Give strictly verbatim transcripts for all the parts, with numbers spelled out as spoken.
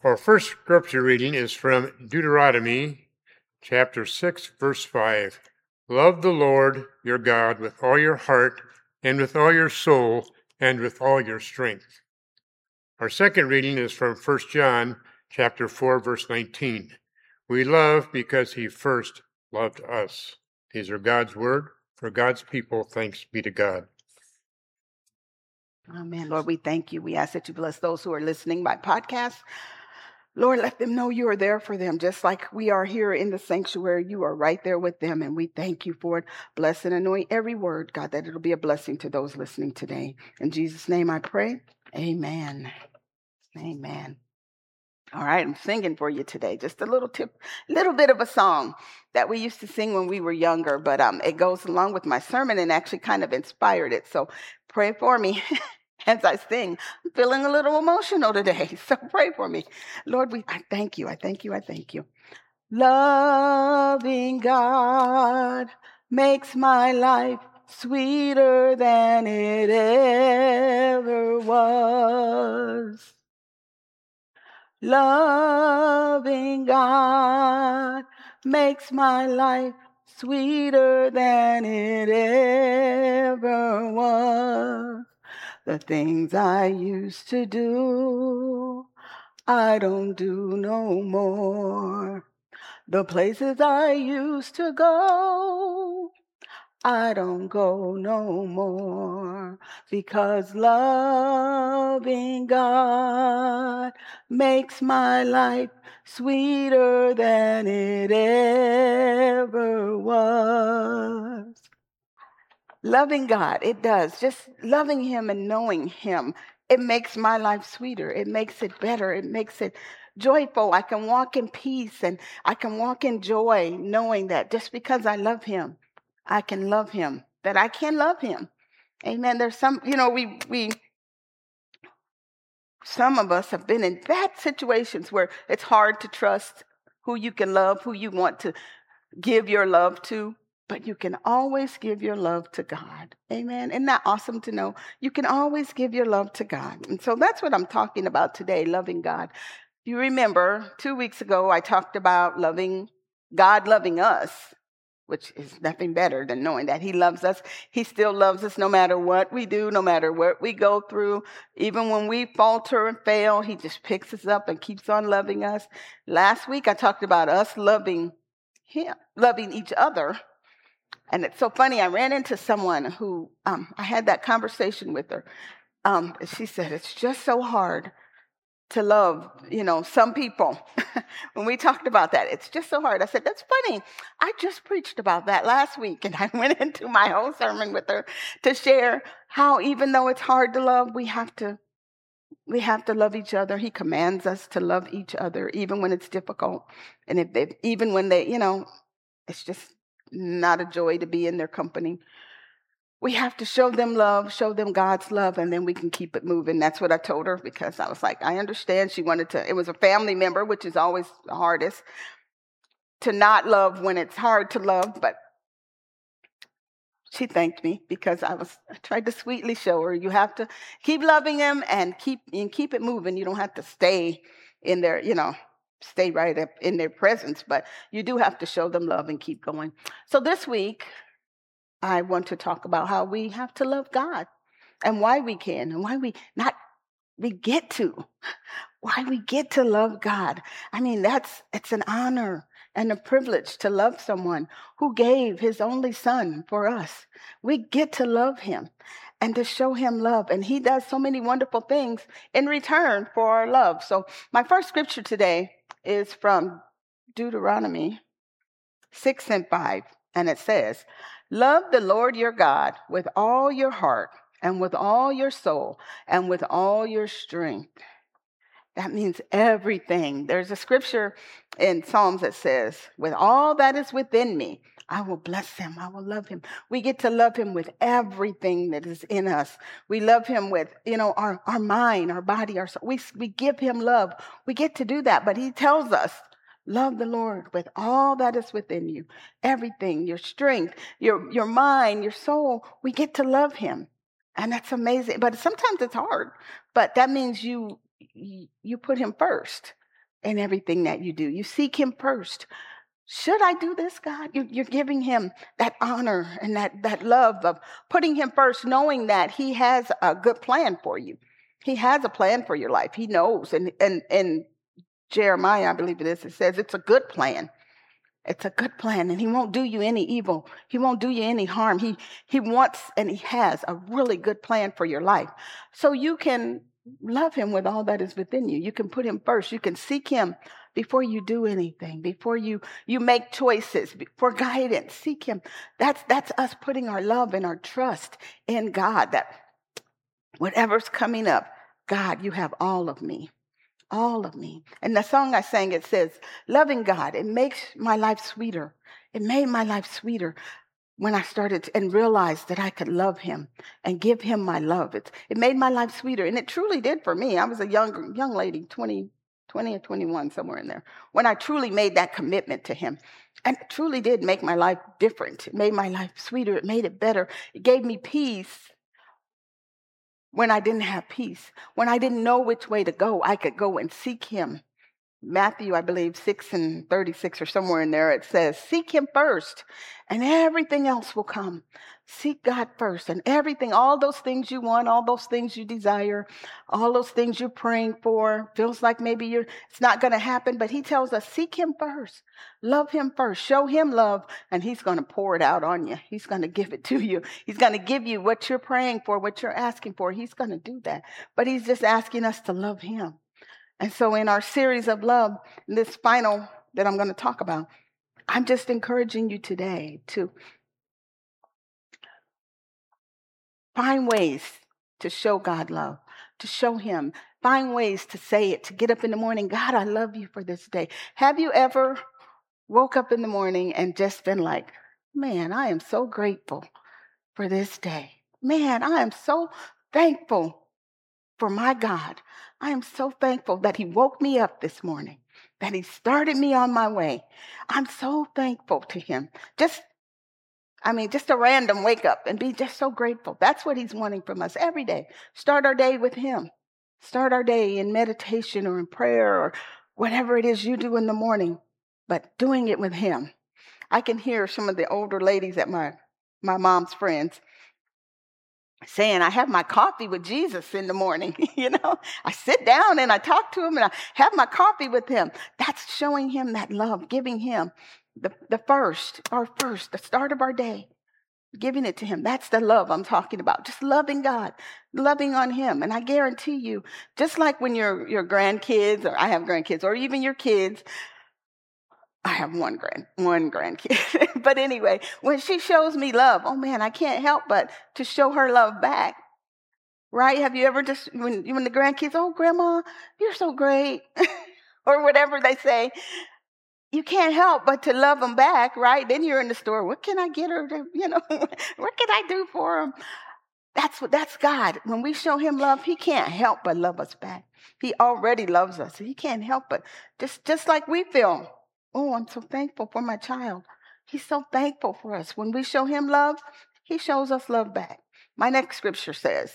Our first scripture reading is from Deuteronomy chapter six, verse five. Love the Lord your God with all your heart and with all your soul and with all your strength. Our second reading is from First John chapter four, verse nineteen. We love because he first loved us. These are God's word for God's people. Thanks be to God. Amen. Lord, we thank you. We ask that you bless those who are listening by podcast. Lord, let them know you are there for them, just like we are here in the sanctuary. You are right there with them, and we thank you for it. Bless and anoint every word, God, that it'll be a blessing to those listening today. In Jesus' name I pray. Amen. Amen. All right, I'm singing for you today. Just a little tip, little bit of a song that we used to sing when we were younger, but um, it goes along with my sermon and actually kind of inspired it. So pray for me as I sing. I'm feeling a little emotional today, so pray for me. Lord, we I thank you, I thank you, I thank you. Loving God makes my life sweeter than it ever was. Loving God makes my life sweeter than it ever was. The things I used to do, I don't do no more. The places I used to go, I don't go no more, because loving God makes my life sweeter than it ever was. Loving God, it does. Just loving him and knowing him, it makes my life sweeter. It makes it better. It makes it joyful. I can walk in peace and I can walk in joy, knowing that just because I love him, I can love him, that I can love him. Amen. There's some, you know, we, we, some of us have been in bad situations where it's hard to trust who you can love, who you want to give your love to, but you can always give your love to God. Amen. Isn't that awesome to know? You can always give your love to God. And so that's what I'm talking about today, loving God. You remember two weeks ago, I talked about loving God, loving us, which is nothing better than knowing that he loves us. He still loves us no matter what we do, no matter what we go through. Even when we falter and fail, he just picks us up and keeps on loving us. Last week, I talked about us loving him, loving each other. And it's so funny, I ran into someone who, um, I had that conversation with her. Um, she said, it's just so hard to love, you know, some people. When we talked about that, it's just so hard. I said, that's funny. I just preached about that last week, and I went into my whole sermon with her to share how even though it's hard to love, we have to we have to love each other. He commands us to love each other, even when it's difficult. And if they, even when they, you know, it's just not a joy to be in their company. We have to show them love, show them God's love, and then we can keep it moving. That's what I told her, because I was like, I understand. She wanted to, it was a family member, which is always the hardest, to not love when it's hard to love. But she thanked me because I was, I tried to sweetly show her, you have to keep loving them and keep, and keep it moving. You don't have to stay in their, you know, stay right up in their presence, but you do have to show them love and keep going. So this week, I want to talk about how we have to love God and why we can and why we not, we get to, why we get to love God. I mean, that's, it's an honor and a privilege to love someone who gave his only son for us. We get to love him and to show him love. And he does so many wonderful things in return for our love. So my first scripture today is from Deuteronomy six and five. And it says, love the Lord your God with all your heart and with all your soul and with all your strength. That means everything. There's a scripture in Psalms that says, with all that is within me, I will bless him. I will love him. We get to love him with everything that is in us. We love him with, you know, our, our mind, our body, our soul. We, we give him love. We get to do that. But he tells us, love the Lord with all that is within you, everything, your strength, your, your mind, your soul. We get to love him. And that's amazing. But sometimes it's hard. But that means you you put him first. in everything that you do. You seek him first. Should I do this, God? You- You're giving him that honor and that, that love of putting him first, knowing that he has a good plan for you. He has a plan for your life. He knows. And, and, and Jeremiah, I believe it is, it says it's a good plan. It's a good plan, and he won't do you any evil. He won't do you any harm. He, he wants and he has a really good plan for your life. So you can love him with all that is within you. You can put him first. You can seek him before you do anything, before you, you make choices, for guidance. Seek him. That's, that's us putting our love and our trust in God, that whatever's coming up, God, you have all of me. All of me. And the song I sang, it says, loving God, it makes my life sweeter. It made my life sweeter when I started to, and realized that I could love him and give him my love. It, it made my life sweeter. And it truly did for me. I was a young, young lady, twenty, twenty or twenty-one, somewhere in there, when I truly made that commitment to him. And it truly did make my life different. It made my life sweeter. It made it better. It gave me peace. When I didn't have peace, when I didn't know which way to go, I could go and seek him. Matthew, I believe, six and thirty-six or somewhere in there, it says, seek him first and everything else will come. Seek God first and everything, all those things you want, all those things you desire, all those things you're praying for. Feels like maybe you're, it's not going to happen, but he tells us, seek him first. Love him first. Show him love, and he's going to pour it out on you. He's going to give it to you. He's going to give you what you're praying for, what you're asking for. He's going to do that. But he's just asking us to love him. And so in our series of love, this final that I'm going to talk about, I'm just encouraging you today to find ways to show God love, to show him. Find ways to say it, to get up in the morning. God, I love you for this day. Have you ever woke up in the morning and just been like, man, I am so grateful for this day. Man, I am so thankful for my God. I am so thankful that he woke me up this morning, that he started me on my way. I'm so thankful to him. Just, I mean, just a random wake up and be just so grateful. That's what he's wanting from us every day. Start our day with him. Start our day in meditation or in prayer or whatever it is you do in the morning, but doing it with him. I can hear some of the older ladies at my, my mom's friends saying, I have my coffee with Jesus in the morning. You know, I sit down and I talk to him and I have my coffee with him. That's showing him that love, giving him the, the first, our first, the start of our day, giving it to him. That's the love I'm talking about. Just loving God, loving on him. And I guarantee you, just like when your, your grandkids, or I have grandkids, or even your kids, I have one grand, one grandkid. But anyway, when she shows me love, oh man, I can't help but to show her love back. Right? Have you ever just, when, when the grandkids, oh, grandma, you're so great, or whatever they say, you can't help but to love them back, right? Then you're in the store. What can I get her to, you know, what can I do for them? That's what, that's God. When we show him love, he can't help but love us back. He already loves us. He can't help but, just, just like we feel. Oh, I'm so thankful for my child. He's so thankful for us. When we show him love, he shows us love back. My next scripture says,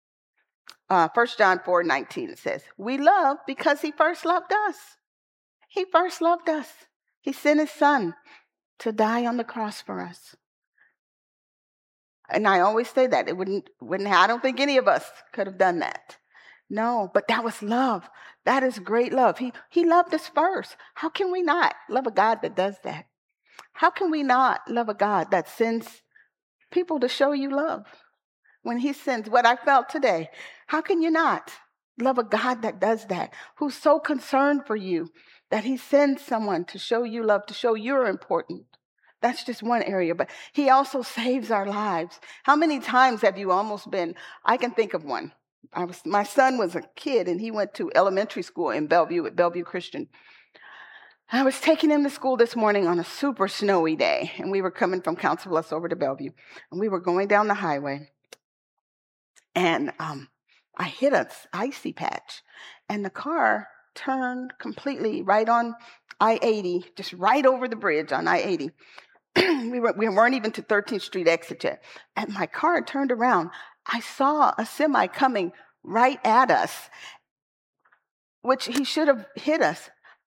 uh, First John four nineteen, it says, we love because he first loved us. He first loved us. He sent his son to die on the cross for us. And I always say that. It wouldn't, wouldn't, I don't think any of us could have done that. No, but that was love. That is great love. He, he loved us first. How can we not love a God that does that? How can we not love a God that sends people to show you love? When he sends what I felt today, how can you not love a God that does that, who's so concerned for you that he sends someone to show you love, to show you're important? That's just one area, but he also saves our lives. How many times have you almost been, I can think of one. I was, my son was a kid and he went to elementary school in Bellevue at Bellevue Christian. I was taking him to school this morning on a super snowy day, and we were coming from Council Bluffs over to Bellevue, and we were going down the highway, and um, I hit an icy patch, and the car turned completely right on I eighty, just right over the bridge on I eighty. we, were, we weren't even to thirteenth Street exit yet, and my car turned around. I saw a semi coming right at us, which he should have hit us.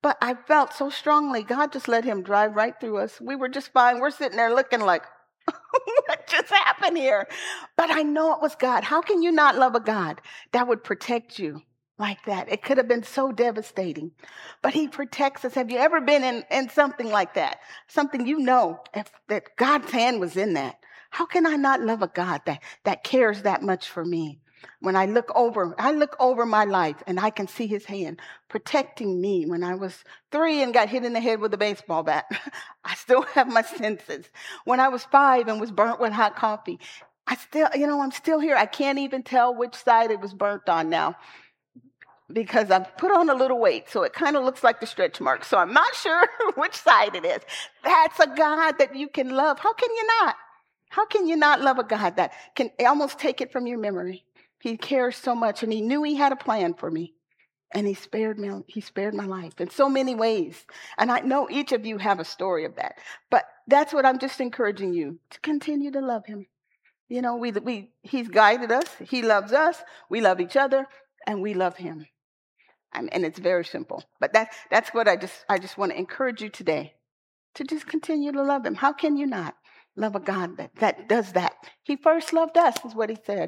But I felt so strongly, God just let him drive right through us. We were just fine. We're sitting there looking like, what just happened here? But I know it was God. How can you not love a God that would protect you like that? It could have been so devastating. But he protects us. Have you ever been in, in something like that? Something you know if, that God's hand was in that. How can I not love a God that, that cares that much for me? When I look over, I look over my life and I can see his hand protecting me. When I was three and got hit in the head with a baseball bat, I still have my senses. When I was five and was burnt with hot coffee, I still, you know, I'm still here. I can't even tell which side it was burnt on now because I've put on a little weight. So it kind of looks like the stretch mark. So I'm not sure which side it is. That's a God that you can love. How can you not? How can you not love a God that can almost take it from your memory? He cares so much, and he knew he had a plan for me, and he spared me. He spared my life in so many ways. And I know each of you have a story of that, but that's what I'm just encouraging you to continue to love him. You know, we we he's guided us. He loves us. We love each other, and we love him. And, and it's very simple. But that that's what I just I just want to encourage you today to just continue to love him. How can you not love a God that that does that? He first loved us, is what he said.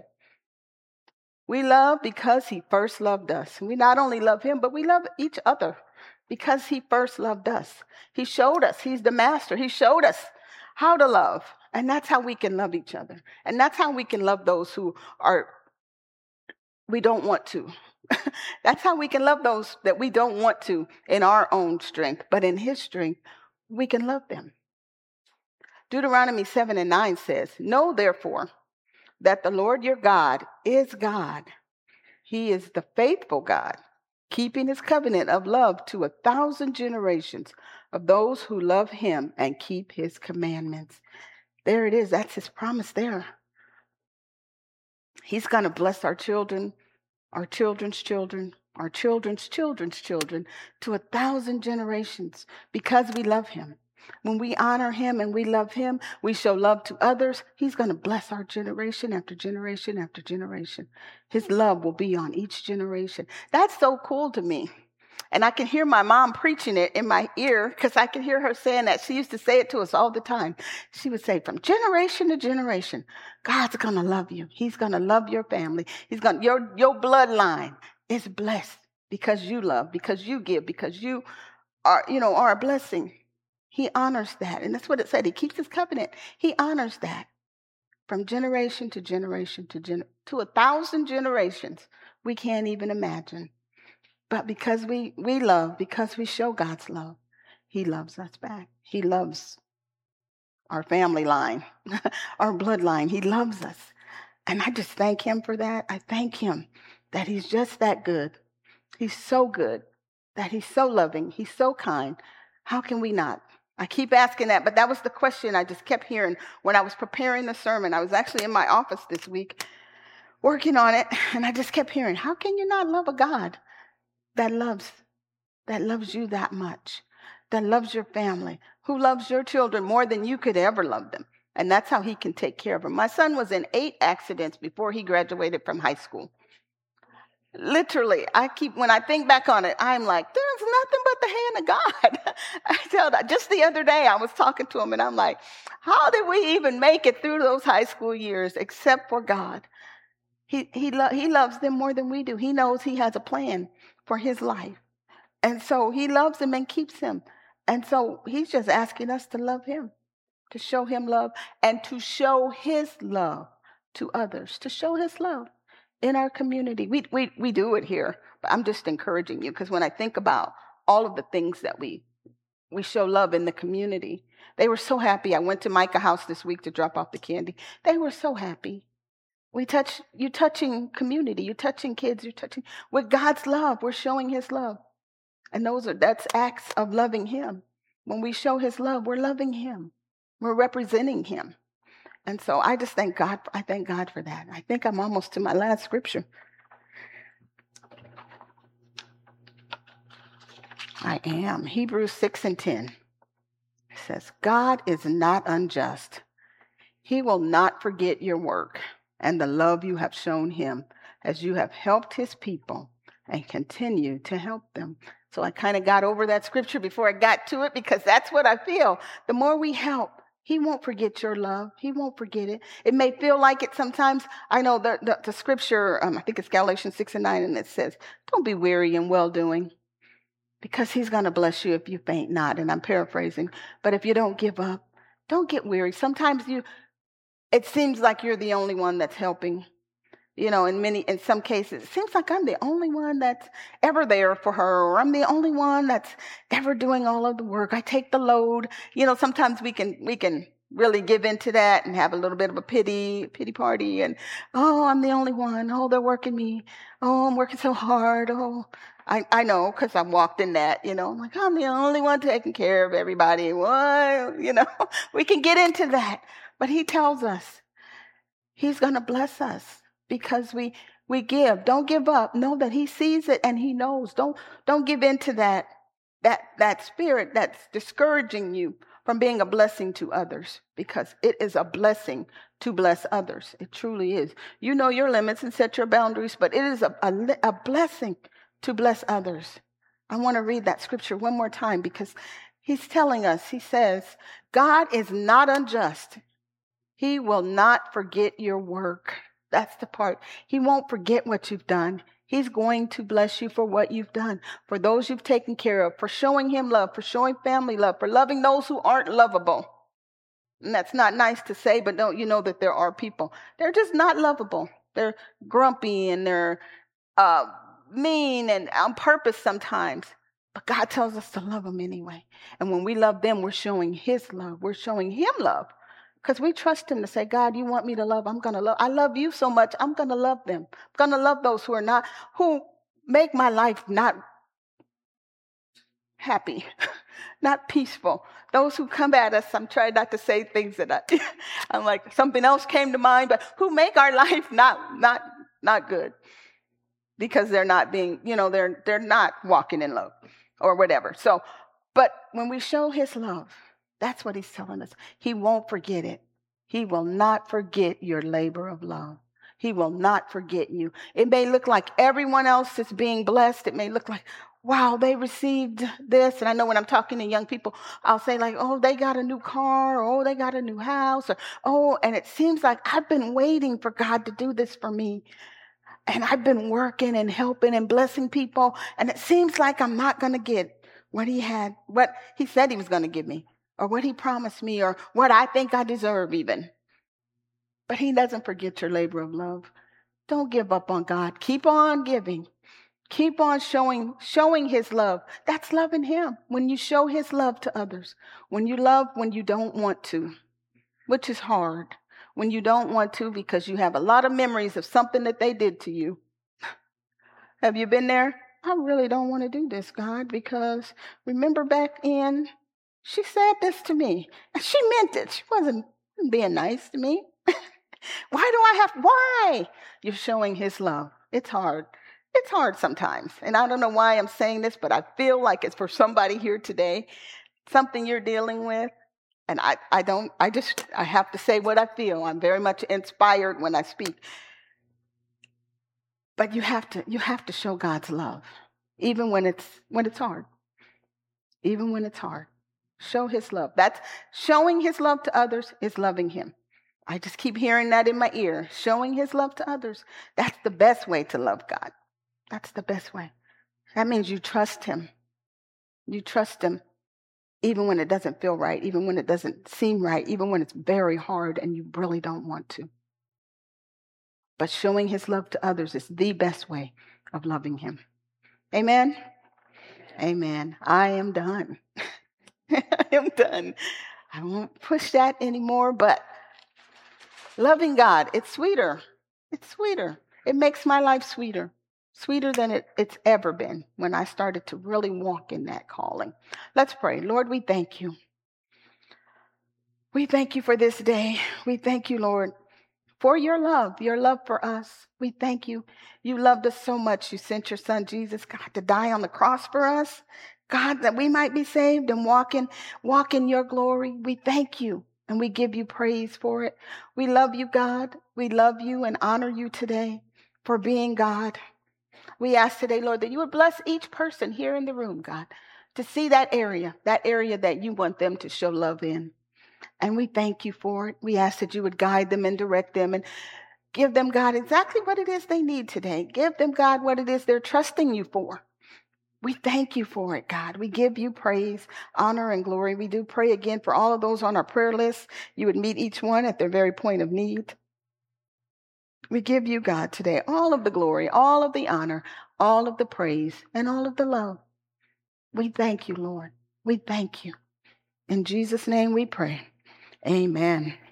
We love because he first loved us. We not only love him, but we love each other because he first loved us. He showed us. He's the master. He showed us how to love. And that's how we can love each other. And that's how we can love those who are, we don't want to. That's how we can love those that we don't want to in our own strength. But in his strength, we can love them. Deuteronomy seven and nine says, "Know therefore that the Lord your God is God. He is the faithful God, keeping his covenant of love to a thousand generations of those who love him and keep his commandments." There it is. That's his promise there. He's going to bless our children, our children's children, our children's children's children to a thousand generations because we love him. When we honor him and we love him, we show love to others. He's going to bless our generation after generation after generation. His love will be on each generation. That's so cool to me. And I can hear my mom preaching it in my ear because I can hear her saying that. She used to say it to us all the time. She would say, from generation to generation, God's going to love you. He's going to love your family. He's going your your bloodline is blessed because you love, because you give, because you are, you know, are a blessing. He honors that. And that's what it said. He keeps his covenant. He honors that from generation to generation to gen- to a thousand generations. We can't even imagine. But because we, we love, because we show God's love, he loves us back. He loves our family line, our bloodline. He loves us. And I just thank him for that. I thank him that he's just that good. He's so good, that he's so loving. He's so kind. How can we not? I keep asking that, but that was the question I just kept hearing when I was preparing the sermon. I was actually in my office this week working on it, and I just kept hearing, how can you not love a God that loves, that loves you that much, that loves your family, who loves your children more than you could ever love them? And that's how he can take care of them. My son was in eight accidents before he graduated from high school. Literally, I keep, when I think back on it, I'm like, there's nothing but the hand of God. I tell that just the other day, I was talking to him and I'm like, how did we even make it through those high school years except for God? He, he, lo- he loves them more than we do. He knows he has a plan for his life. And so he loves them and keeps him. And so he's just asking us to love him, to show him love, and to show his love to others, to show his love in our community. We we we do it here, but I'm just encouraging you because when I think about all of the things that we we show love in the community, they were so happy. I went to Micah House this week to drop off the candy. They were so happy. We touch, you're touching community, you're touching kids, you're touching, with God's love, we're showing his love. And those are, that's acts of loving him. When we show his love, we're loving him. We're representing him. And so I just thank God, I thank God for that. I think I'm almost to my last scripture. I am. Hebrews six and ten. It says, God is not unjust. He will not forget your work and the love you have shown him as you have helped his people and continue to help them. So I kind of got over that scripture before I got to it, because that's what I feel. The more we help, he won't forget your love. He won't forget it. It may feel like it sometimes. I know the, the, the scripture, um, I think it's Galatians six and nine, and it says, don't be weary in well-doing, because he's going to bless you if you faint not. And I'm paraphrasing. But if you don't give up, don't get weary. Sometimes you, it seems like you're the only one that's helping. You know, in many, in some cases, it seems like I'm the only one that's ever there for her, or I'm the only one that's ever doing all of the work. I take the load. You know, sometimes we can, we can really give into that and have a little bit of a pity, pity party. And, oh, I'm the only one. Oh, they're working me. Oh, I'm working so hard. Oh, I, I know, because I walked in that, you know, I'm like, I'm the only one taking care of everybody. Well, you know, we can get into that. But he tells us he's going to bless us. Because we we give. Don't give up. Know that he sees it and he knows. Don't don't give in to that that that spirit that's discouraging you from being a blessing to others, because it is a blessing to bless others. It truly is. You know your limits and set your boundaries, but it is a, a, a blessing to bless others. I want to read that scripture one more time, because he's telling us, he says, God is not unjust. He will not forget your work. That's the part. He won't forget what you've done. He's going to bless you for what you've done, for those you've taken care of, for showing him love, for showing family love, for loving those who aren't lovable. And that's not nice to say, but don't you know that there are people. They're just not lovable. They're grumpy and they're uh, mean and on purpose sometimes. But God tells us to love them anyway. And when we love them, we're showing his love. We're showing him love. Because we trust him to say, God, you want me to love? I'm going to love. I love you so much. I'm going to love them. I'm going to love those who are not, who make my life not happy, not peaceful. Those who come at us, I'm trying not to say things that I, I'm like, something else came to mind, but who make our life not, not, not good, because they're not being, you know, they're, they're not walking in love or whatever. So, but when we show his love, that's what he's telling us. He won't forget it. He will not forget your labor of love. He will not forget you. It may look like everyone else is being blessed. It may look like, wow, they received this. And I know when I'm talking to young people, I'll say like, oh, they got a new car, or oh, they got a new house, or oh, and it seems like I've been waiting for God to do this for me. And I've been working and helping and blessing people. And it seems like I'm not going to get what he had, what he said he was going to give me, or what he promised me, or what I think I deserve even. But he doesn't forget your labor of love. Don't give up on God. Keep on giving. Keep on showing, showing his love. That's loving him. When you show his love to others. When you love when you don't want to, which is hard. When you don't want to because you have a lot of memories of something that they did to you. Have you been there? I really don't want to do this, God, because remember back in, she said this to me, and she meant it. She wasn't being nice to me. Why do I have, why? You're showing his love. It's hard. It's hard sometimes. And I don't know why I'm saying this, but I feel like it's for somebody here today, something you're dealing with. And I, I don't, I just, I have to say what I feel. I'm very much inspired when I speak. But you have to, you have to show God's love, even when it's, when it's hard. Even when it's hard. Show his love. That's showing his love to others is loving him. I just keep hearing that in my ear. Showing his love to others. That's the best way to love God. That's the best way. That means you trust him. You trust him even when it doesn't feel right, even when it doesn't seem right, even when it's very hard and you really don't want to. But showing his love to others is the best way of loving him. Amen? Amen. I am done. I am done. I won't push that anymore, but loving God, it's sweeter. It's sweeter. It makes my life sweeter. Sweeter than it, it's ever been when I started to really walk in that calling. Let's pray. Lord, we thank you. We thank you for this day. We thank you, Lord, for your love, your love for us. We thank you. You loved us so much. You sent your son, Jesus, God, to die on the cross for us. God, that we might be saved and walk in, walk in your glory. We thank you and we give you praise for it. We love you, God. We love you and honor you today for being God. We ask today, Lord, that you would bless each person here in the room, God, to see that area, that area that you want them to show love in. And we thank you for it. We ask that you would guide them and direct them and give them, God, exactly what it is they need today. Give them, God, what it is they're trusting you for. We thank you for it, God. We give you praise, honor, and glory. We do pray again for all of those on our prayer list. You would meet each one at their very point of need. We give you, God, today all of the glory, all of the honor, all of the praise, and all of the love. We thank you, Lord. We thank you. In Jesus' name we pray. Amen.